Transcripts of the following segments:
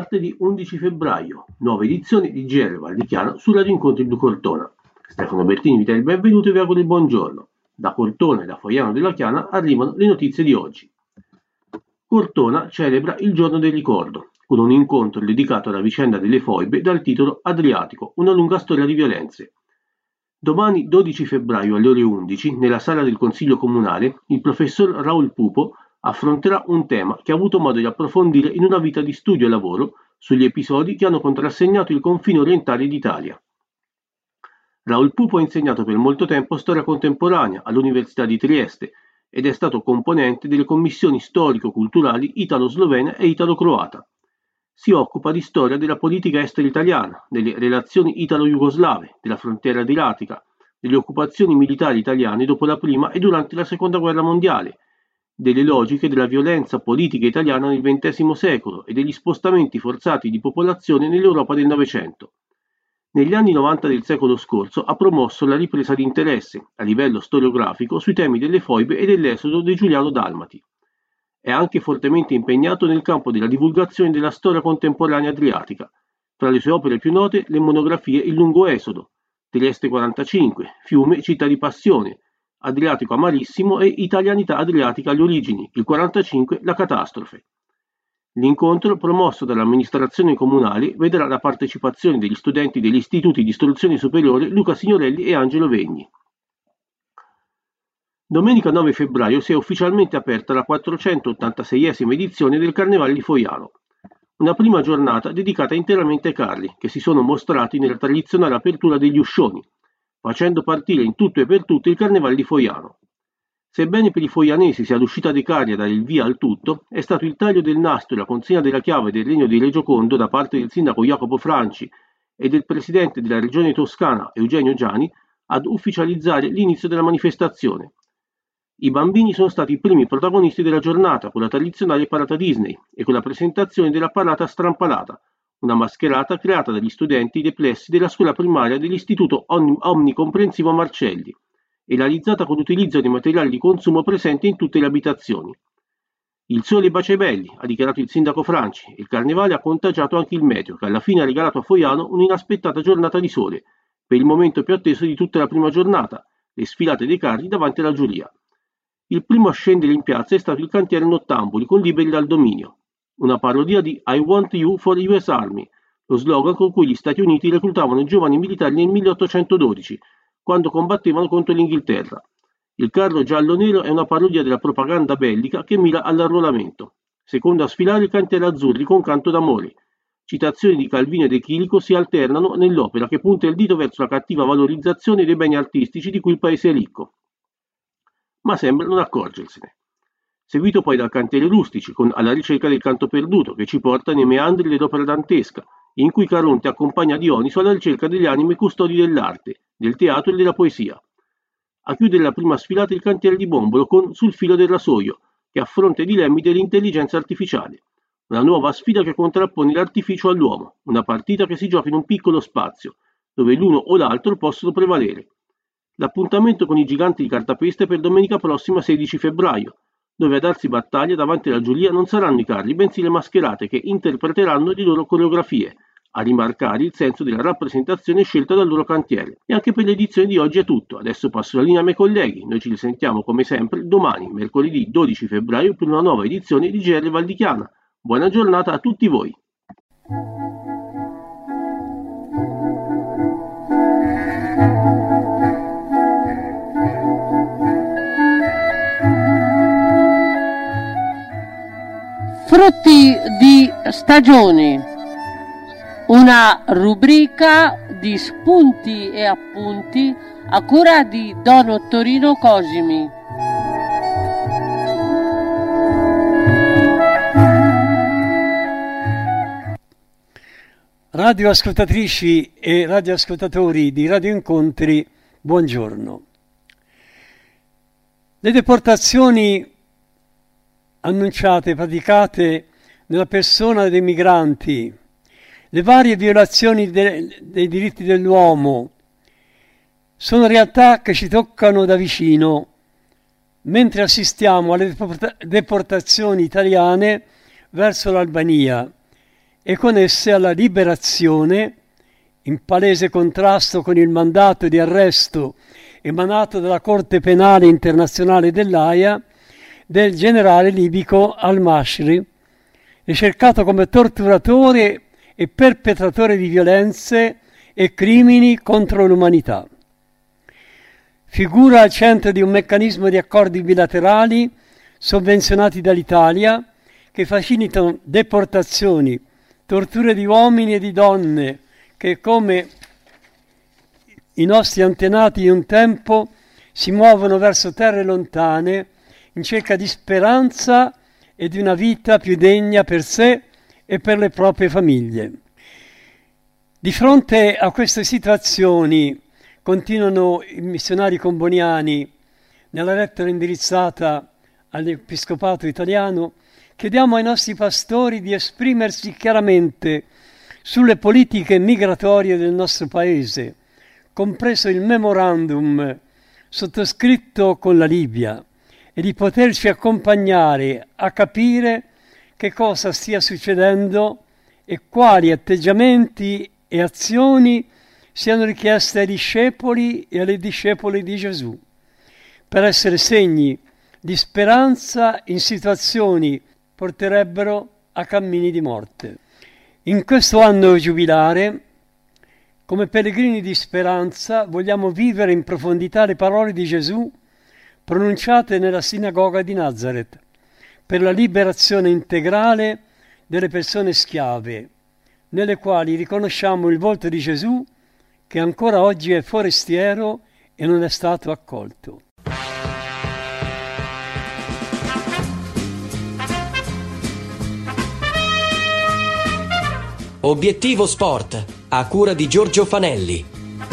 Martedì 11 febbraio, nuova edizione di GR Val di Chiana su Radio Incontri di Cortona. Stefano Bertini vi dà il benvenuto e vi auguro il buongiorno. Da Cortona e da Foiano della Chiana arrivano le notizie di oggi. Cortona celebra il giorno del ricordo, con un incontro dedicato alla vicenda delle foibe dal titolo Adriatico, una lunga storia di violenze. Domani 12 febbraio alle ore 11, nella sala del Consiglio Comunale, il professor Raul Pupo affronterà un tema che ha avuto modo di approfondire in una vita di studio e lavoro sugli episodi che hanno contrassegnato il confine orientale d'Italia. Raul Pupo ha insegnato per molto tempo storia contemporanea all'Università di Trieste ed è stato componente delle commissioni storico-culturali italo-slovena e italo-croata. Si occupa di storia della politica estera italiana, delle relazioni italo-jugoslave, della frontiera adriatica, delle occupazioni militari italiane dopo la Prima e durante la Seconda Guerra Mondiale, delle logiche della violenza politica italiana nel XX secolo e degli spostamenti forzati di popolazione nell'Europa del Novecento. Negli anni 90 del secolo scorso ha promosso la ripresa di interesse, a livello storiografico, sui temi delle foibe e dell'esodo dei Giuliano-Dalmati. È anche fortemente impegnato nel campo della divulgazione della storia contemporanea adriatica. Tra le sue opere più note le monografie Il lungo esodo, Trieste 45, Fiume, città di passione, Adriatico amarissimo e Italianità adriatica alle origini, il 45, la catastrofe. L'incontro, promosso dall'amministrazione comunale, vedrà la partecipazione degli studenti degli istituti di istruzione superiore Luca Signorelli e Angelo Vegni. Domenica 9 febbraio si è ufficialmente aperta la 486esima edizione del Carnevale di Foiano, una prima giornata dedicata interamente ai carri, che si sono mostrati nella tradizionale apertura degli uscioni, facendo partire in tutto e per tutto il Carnevale di Foiano. Sebbene per i foianesi sia l'uscita dei carri a dare il via al tutto, è stato il taglio del nastro e la consegna della chiave del Regno di Regiocondo da parte del sindaco Jacopo Franci e del presidente della regione toscana Eugenio Giani ad ufficializzare l'inizio della manifestazione. I bambini sono stati i primi protagonisti della giornata con la tradizionale parata Disney e con la presentazione della parata strampalata, una mascherata creata dagli studenti dei plessi della scuola primaria dell'Istituto Omnicomprensivo Marcelli e realizzata con l'utilizzo dei materiali di consumo presenti in tutte le abitazioni. Il sole bacia i belli, ha dichiarato il sindaco Franci, e il carnevale ha contagiato anche il meteo, che alla fine ha regalato a Foiano un'inaspettata giornata di sole, per il momento più atteso di tutta la prima giornata, le sfilate dei carri davanti alla giuria. Il primo a scendere in piazza è stato il cantiere Nottambuli con Liberi dal dominio, una parodia di I Want You for US Army, lo slogan con cui gli Stati Uniti reclutavano giovani militari nel 1812, quando combattevano contro l'Inghilterra. Il carro giallo-nero è una parodia della propaganda bellica che mira all'arruolamento. Secondo a sfilare il cantiere Azzurri con Canto d'amore. Citazioni di Calvino e De Chirico si alternano nell'opera che punta il dito verso la cattiva valorizzazione dei beni artistici di cui il paese è ricco. Ma sembra non accorgersene. Seguito poi dal cantiere Rustici con Alla ricerca del canto perduto, che ci porta nei meandri dell'opera dantesca, in cui Caronte accompagna Dioniso alla ricerca delle anime custodi dell'arte, del teatro e della poesia. A chiudere la prima sfilata il cantiere di Bombolo con Sul filo del rasoio, che affronta i dilemmi dell'intelligenza artificiale. Una nuova sfida che contrappone l'artificio all'uomo, una partita che si gioca in un piccolo spazio, dove l'uno o l'altro possono prevalere. L'appuntamento con i giganti di cartapesta è per domenica prossima 16 febbraio, dove a darsi battaglia davanti alla giuria non saranno i carri, bensì le mascherate che interpreteranno le loro coreografie, a rimarcare il senso della rappresentazione scelta dal loro cantiere. E anche per l'edizione di oggi è tutto. Adesso passo la linea ai miei colleghi. Noi ci risentiamo come sempre domani, mercoledì 12 febbraio, per una nuova edizione di GR Val di Chiana. Buona giornata a tutti voi. Frutti di stagione, una rubrica di spunti e appunti a cura di Don Ottorino Cosimi. Radioascoltatrici e radioascoltatori di Radio Incontri, buongiorno. Le deportazioni annunciate, praticate nella persona dei migranti, le varie violazioni dei diritti dell'uomo, sono realtà che ci toccano da vicino, mentre assistiamo alle deportazioni italiane verso l'Albania e con esse alla liberazione, in palese contrasto con il mandato di arresto emanato dalla Corte Penale Internazionale dell'Aia, del generale libico al-Mashri, ricercato come torturatore e perpetratore di violenze e crimini contro l'umanità. Figura al centro di un meccanismo di accordi bilaterali sovvenzionati dall'Italia che facilitano deportazioni, torture di uomini e di donne che, come i nostri antenati di un tempo, si muovono verso terre lontane in cerca di speranza e di una vita più degna per sé e per le proprie famiglie. Di fronte a queste situazioni, continuano i missionari comboniani nella lettera indirizzata all'Episcopato italiano, chiediamo ai nostri pastori di esprimersi chiaramente sulle politiche migratorie del nostro Paese, compreso il memorandum sottoscritto con la Libia, e di poterci accompagnare a capire che cosa stia succedendo e quali atteggiamenti e azioni siano richieste ai discepoli e alle discepole di Gesù, per essere segni di speranza in situazioni che porterebbero a cammini di morte. In questo anno giubilare, come pellegrini di speranza, vogliamo vivere in profondità le parole di Gesù pronunciate nella sinagoga di Nazareth per la liberazione integrale delle persone schiave, nelle quali riconosciamo il volto di Gesù che ancora oggi è forestiero e non è stato accolto. Obiettivo Sport, a cura di Giorgio Fanelli.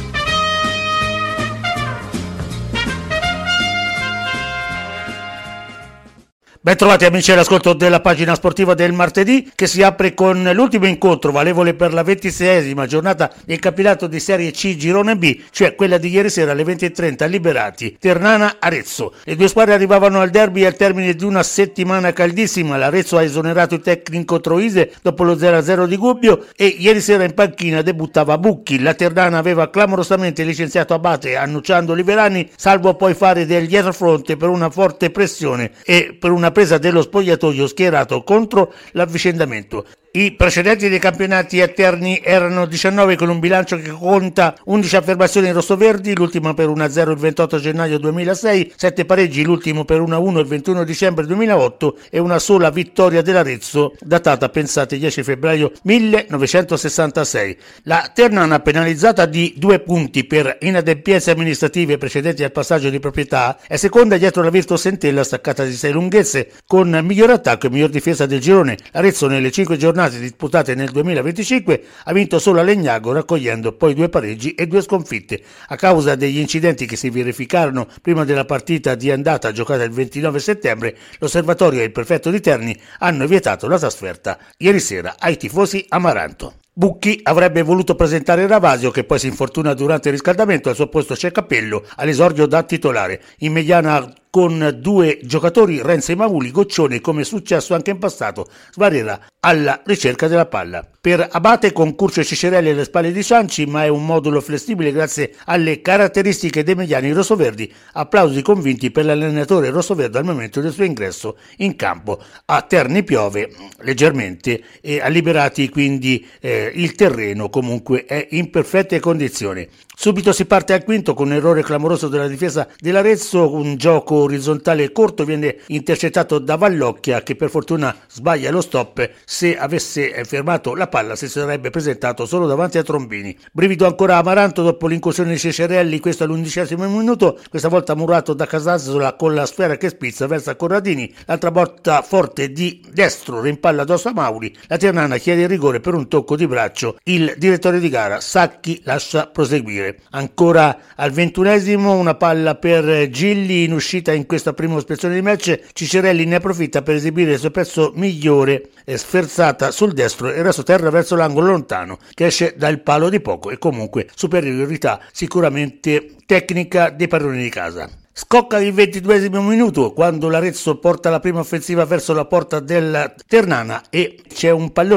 Ben trovati amici all'ascolto della pagina sportiva del martedì, che si apre con l'ultimo incontro valevole per la 26esima giornata del campionato di Serie C Girone B, cioè quella di ieri sera alle 20:30 a Liberati, Ternana Arezzo. Le due squadre arrivavano al derby al termine di una settimana caldissima. L'Arezzo ha esonerato il tecnico Troise dopo lo 0-0 di Gubbio e ieri sera in panchina debuttava Bucchi. La Ternana aveva clamorosamente licenziato Abate annunciando Liverani, salvo poi fare del dietrofront per una forte pressione e per una presa dello spogliatoio schierato contro l'avvicendamento. I precedenti dei campionati alterni erano 19 con un bilancio che conta 11 affermazioni rossoverdi, l'ultima per 1-0 il 28 gennaio 2006, 7 pareggi, l'ultimo per 1-1 il 21 dicembre 2008 e una sola vittoria dell'Arezzo datata, pensate, 10 febbraio 1966. La Ternana, penalizzata di 2 punti per inadempienze amministrative precedenti al passaggio di proprietà, è seconda dietro la Virtus Entella staccata di 6 lunghezze con miglior attacco e miglior difesa del girone. Arezzo nelle 5 giornate disputate nel 2025 ha vinto solo a Legnago, raccogliendo poi 2 pareggi e 2 sconfitte. A causa degli incidenti che si verificarono prima della partita di andata giocata il 29 settembre, l'Osservatorio e il prefetto di Terni hanno vietato la trasferta ieri sera ai tifosi amaranto. Bucchi avrebbe voluto presentare Ravasio, che poi si infortuna durante il riscaldamento. Al suo posto c'è Cappello, all'esordio da titolare. In mediana con 2 giocatori, Renzi e Mauli, Goccione, come è successo anche in passato, svarierà alla ricerca della palla. Per Abate con Curcio e Cicerelli alle spalle di Cianci, ma è un modulo flessibile grazie alle caratteristiche dei mediani rossoverdi. Applausi convinti per l'allenatore rossoverde al momento del suo ingresso in campo. A Terni piove leggermente e a Liberati quindi il terreno comunque è in perfette condizioni. Subito si parte al quinto con un errore clamoroso della difesa dell'Arezzo, un gioco orizzontale corto viene intercettato da Vallocchia che per fortuna sbaglia lo stop. Se avesse fermato la palla si sarebbe presentato solo davanti a Trombini. Brivido ancora Amaranto dopo l'incursione di Cecerelli, questo all'11° minuto, questa volta murato da Casazzola con la sfera che spizza verso Corradini, l'altra botta forte di destro rimpalla addosso a Mauri, la Ternana chiede il rigore per un tocco di braccio, il direttore di gara Sacchi lascia proseguire. Ancora al 21° una palla per Gilli in uscita in questa prima ispezione di match. Cicerelli ne approfitta per esibire il suo pezzo migliore, sferzata sul destro e terra verso l'angolo lontano che esce dal palo di poco e comunque superiorità sicuramente tecnica dei padroni di casa. Scocca il 22° minuto quando l'Arezzo porta la prima offensiva verso la porta del Ternana e c'è un pallone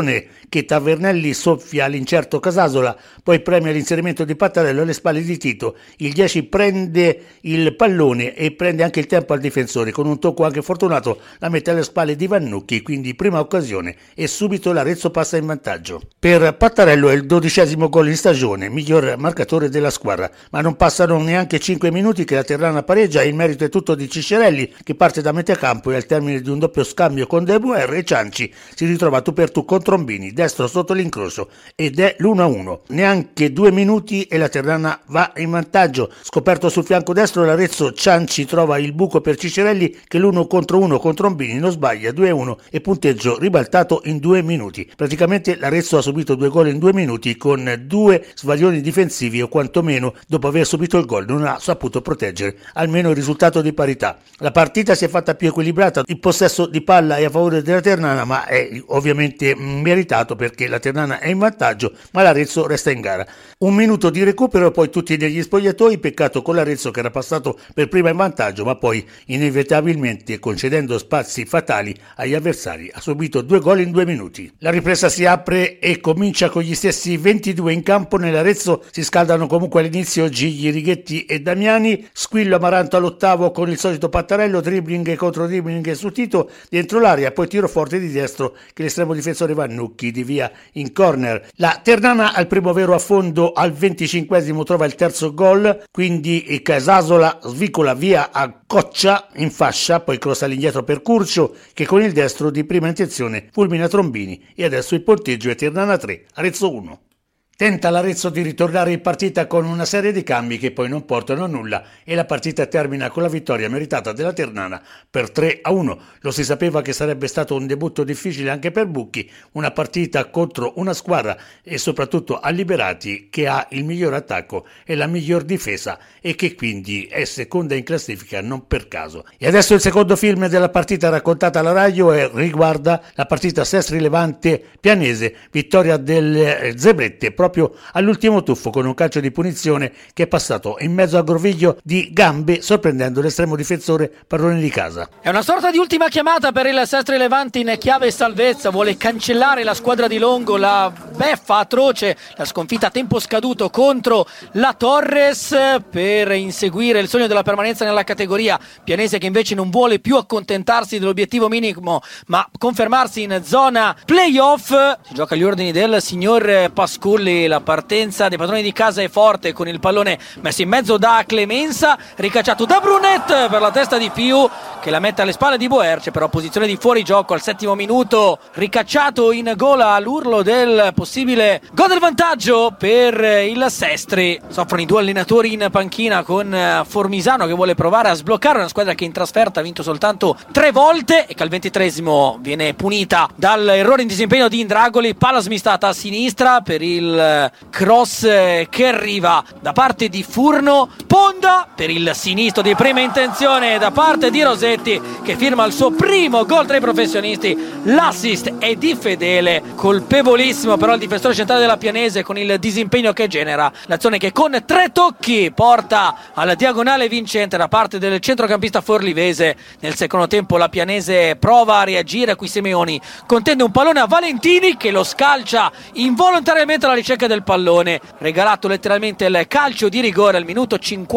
che Tavernelli soffia all'incerto Casasola, poi premia l'inserimento di Pattarello alle spalle di Tito. Il 10 prende il pallone e prende anche il tempo al difensore, con un tocco anche fortunato la mette alle spalle di Vannucchi, quindi prima occasione e subito l'Arezzo passa in vantaggio. Per Pattarello è il 12° gol in stagione, miglior marcatore della squadra, ma non passano neanche 5 minuti che la Ternana pareggia e il merito è tutto di Ciscerelli, che parte da metà campo e al termine di un doppio scambio con De Boer e Cianci si ritrova tu per tu con Trombini, destro sotto l'incrocio, ed è l'1-1. Neanche 2 minuti e la Ternana va in vantaggio. Scoperto sul fianco destro l'Arezzo, Cianci trova il buco per Ciscerelli che l'1 contro 1 con Trombini non sbaglia, 2-1 e punteggio ribaltato in 2 minuti. Praticamente l'Arezzo ha subito 2 gol in 2 minuti con 2 sbaglioni difensivi, o quantomeno dopo aver subito il gol non ha saputo proteggere almeno il risultato di parità. La partita si è fatta più equilibrata, il possesso di palla è a favore della Ternana, ma è ovviamente meritato perché la Ternana è in vantaggio, ma l'Arezzo resta in gara. 1 minuto di recupero e poi tutti negli spogliatoi, peccato con l'Arezzo che era passato per prima in vantaggio, ma poi inevitabilmente concedendo spazi fatali agli avversari ha subito 2 gol in 2 minuti. La ripresa si apre e comincia con gli stessi 22 in campo. Nell'Arezzo si scaldano comunque all'inizio Gigli, Righetti e Damiani, Squillo Amaranto all'8° con il solito Pattarello, dribbling contro dribbling su Tito dentro l'area, poi tiro forte di destro che l'estremo difensore Vannucchi divia in corner. La Ternana al primo vero affondo al 25° trova il terzo gol, quindi Casasola svicola via a Coccia in fascia, poi crossa all'indietro per Curcio che con il destro di prima intenzione fulmina Trombini e adesso il punteggio è Ternana 3, Arezzo 1. Tenta l'Arezzo di ritornare in partita con una serie di cambi che poi non portano a nulla e la partita termina con la vittoria meritata della Ternana per 3-1. Lo si sapeva che sarebbe stato un debutto difficile anche per Bucchi, una partita contro una squadra e soprattutto a Liberati che ha il miglior attacco e la miglior difesa e che quindi è seconda in classifica non per caso. E adesso il secondo film della partita raccontata alla radio riguarda la partita Sestri Levante Pianese, vittoria del Zebrette proprio all'ultimo tuffo con un calcio di punizione che è passato in mezzo al groviglio di gambe sorprendendo l'estremo difensore padrone di casa. È una sorta di ultima chiamata per il Sestri Levante in chiave salvezza, vuole cancellare la squadra di Longo, la beffa atroce, la sconfitta a tempo scaduto contro la Torres per inseguire il sogno della permanenza nella categoria. Pianese che invece non vuole più accontentarsi dell'obiettivo minimo ma confermarsi in zona playoff. Si gioca agli ordini del signor Pasculli. La partenza dei padroni di casa è forte con il pallone messo in mezzo da Clemenza, ricacciato da Brunet per la testa di Piu che la mette alle spalle di Boerce, però posizione di fuorigioco al 7° minuto, ricacciato in gola all'urlo del possibile gol del vantaggio per il Sestri. Soffrono i 2 allenatori in panchina con Formisano che vuole provare a sbloccare una squadra che in trasferta ha vinto soltanto 3 volte e che al 23° viene punita dall'errore in disimpegno di Indragoli, palla smistata a sinistra per il cross che arriva da parte di Furno, Ponda per il sinistro di prima intenzione da parte di Rosetti che firma il suo primo gol tra i professionisti. L'assist è di Fedele, colpevolissimo però il difensore centrale della Pianese con il disimpegno che genera l'azione che con 3 tocchi porta alla diagonale vincente da parte del centrocampista forlivese. Nel secondo tempo la Pianese prova a reagire, qui Simeoni contende un pallone a Valentini che lo scalcia involontariamente alla ricerca del pallone, regalato letteralmente il calcio di rigore al minuto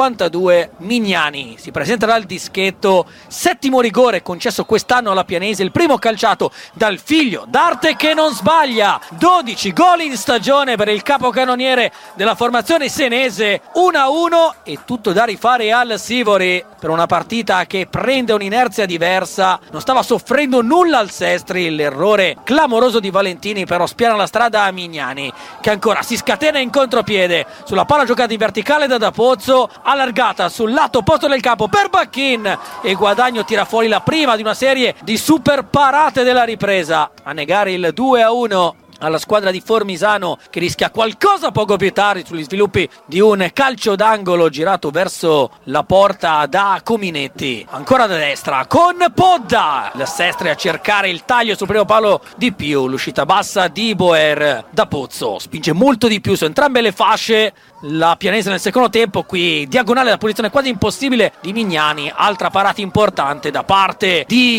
52. Mignani si presenta dal dischetto, 7° rigore concesso quest'anno alla Pianese, il primo calciato dal figlio d'arte che non sbaglia. 12 gol in stagione per il capocannoniere della formazione senese, 1-1 e tutto da rifare al Sivori per una partita che prende un'inerzia diversa. Non stava soffrendo nulla al Sestri, l'errore clamoroso di Valentini però spiana la strada a Mignani che ancora si scatena in contropiede sulla palla giocata in verticale da Pozzo, allargata sul lato opposto del campo per Bacchin e Guadagno tira fuori la prima di una serie di super parate della ripresa a negare il 2-1 alla squadra di Formisano che rischia qualcosa poco più tardi sugli sviluppi di un calcio d'angolo girato verso la porta da Cominetti, ancora da destra con Podda, il Sestri a cercare il taglio sul primo palo di Piu, l'uscita bassa di Boer, da Pozzo spinge molto di più su entrambe le fasce la Pianese nel secondo tempo, qui diagonale da posizione quasi impossibile di Mignani, altra parata importante da parte di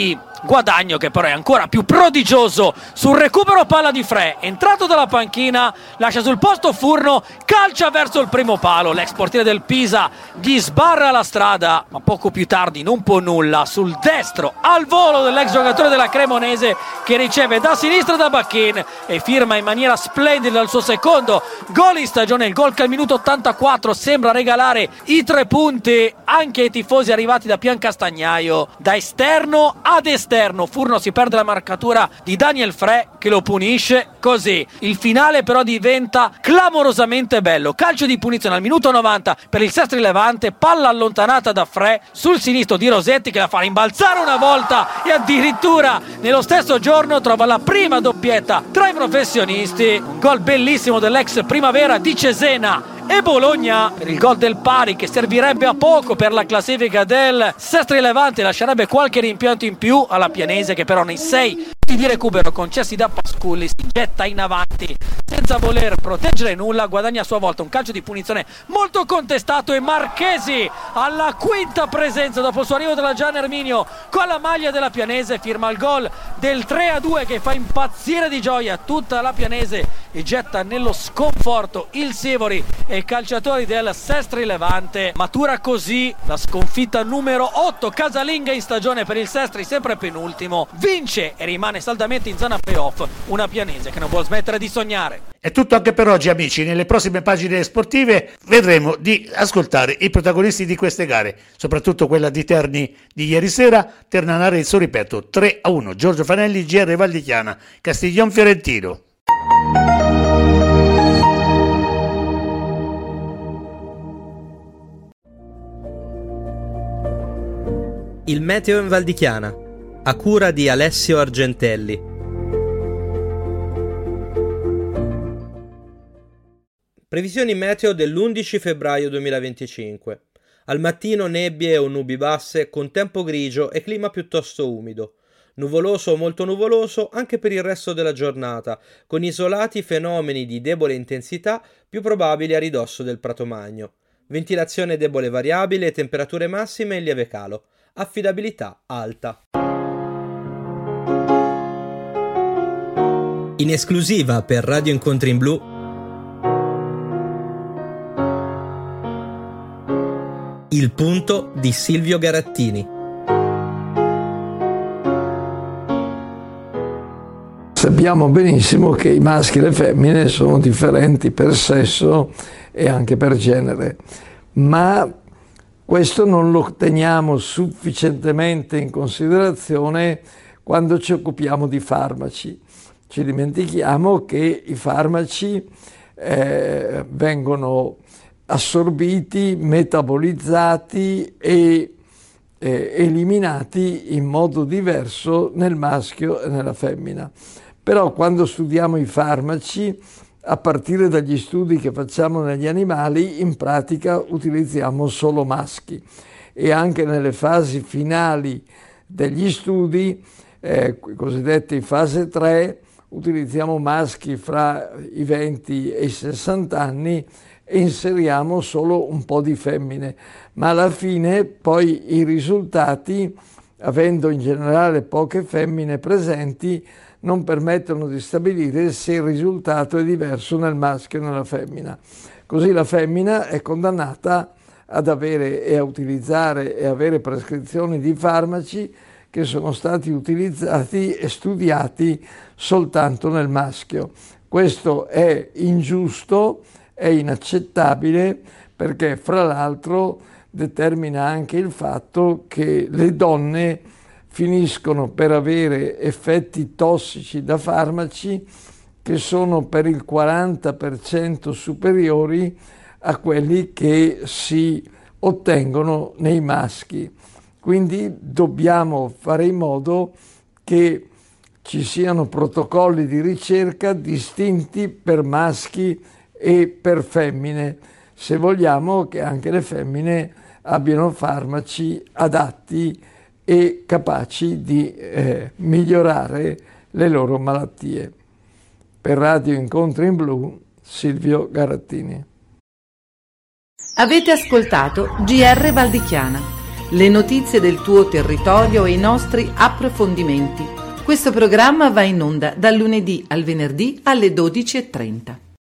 Guadagno che però è ancora più prodigioso sul recupero palla di Fre, entrato dalla panchina, lascia sul posto Furno, calcia verso il primo palo, l'ex portiere del Pisa gli sbarra la strada, ma poco più tardi non può nulla, sul destro al volo dell'ex giocatore della Cremonese che riceve da sinistra da Bacchin e firma in maniera splendida il suo secondo gol in stagione, il gol che al minuto 84 sembra regalare i 3 punti anche ai tifosi arrivati da Piancastagnaio. Da esterno ad esterno Furno si perde la marcatura di Daniel Fre che lo punisce così. Il finale però diventa clamorosamente bello, calcio di punizione al minuto 90 per il Sestri Levante, palla allontanata da Fre sul sinistro di Rosetti che la fa rimbalzare una volta e addirittura nello stesso giorno trova la prima doppietta tra i professionisti, un gol bellissimo dell'ex Primavera di Cesena e Bologna per il gol del pari che servirebbe a poco per la classifica del Sestri Levante, lascerebbe qualche rimpianto in più alla Pianese che però nei 6 di recupero concessi da Pasculli si getta in avanti senza voler proteggere nulla, guadagna a sua volta un calcio di punizione molto contestato e Marchesi alla quinta presenza dopo il suo arrivo dalla Gian Erminio con la maglia della Pianese firma il gol del 3-2 che fa impazzire di gioia tutta la Pianese e getta nello sconforto il Sivori e i calciatori del Sestri Levante. Matura così la sconfitta numero 8 casalinga in stagione per il Sestri, sempre penultimo, vince e rimane saldamente in zona playoff, una Pianese che non può smettere di sognare. È tutto anche per oggi amici, nelle prossime pagine sportive vedremo di ascoltare i protagonisti di queste gare, soprattutto quella di Terni di ieri sera. Terna Arezzo, ripeto, 3-1, Giorgio Fanelli, GR Val di Chiana, Castiglion Fiorentino. Il meteo in Val di Chiana, a cura di Alessio Argentelli. Previsioni meteo dell'11 febbraio 2025. Al mattino nebbie o nubi basse con tempo grigio e clima piuttosto umido. Nuvoloso o molto nuvoloso anche per il resto della giornata, con isolati fenomeni di debole intensità più probabili a ridosso del Prato Magno. Ventilazione debole variabile e temperature massime in lieve calo. Affidabilità alta. In esclusiva per Radio Incontri in Blu, il punto di Silvio Garattini. Sappiamo benissimo che i maschi e le femmine sono differenti per sesso e anche per genere, ma questo non lo teniamo sufficientemente in considerazione quando ci occupiamo di farmaci. Ci dimentichiamo che i farmaci vengono assorbiti, metabolizzati e eliminati in modo diverso nel maschio e nella femmina. Però quando studiamo i farmaci, a partire dagli studi che facciamo negli animali, in pratica utilizziamo solo maschi e anche nelle fasi finali degli studi, cosiddetti fase 3, utilizziamo maschi fra i 20 e i 60 anni e inseriamo solo un po' di femmine, ma alla fine poi i risultati, avendo in generale poche femmine presenti, non permettono di stabilire se il risultato è diverso nel maschio e nella femmina. Così la femmina è condannata ad avere e a utilizzare e avere prescrizioni di farmaci che sono stati utilizzati e studiati soltanto nel maschio. Questo è ingiusto, è inaccettabile, perché fra l'altro determina anche il fatto che le donne finiscono per avere effetti tossici da farmaci che sono per il 40% superiori a quelli che si ottengono nei maschi. Quindi dobbiamo fare in modo che ci siano protocolli di ricerca distinti per maschi e per femmine, se vogliamo che anche le femmine abbiano farmaci adatti e capaci di migliorare le loro malattie. Per Radio Incontri in Blu, Silvio Garattini. Avete ascoltato GR Val di Chiana. le notizie del tuo territorio e i nostri approfondimenti. Questo programma va in onda dal lunedì al venerdì alle 12:30.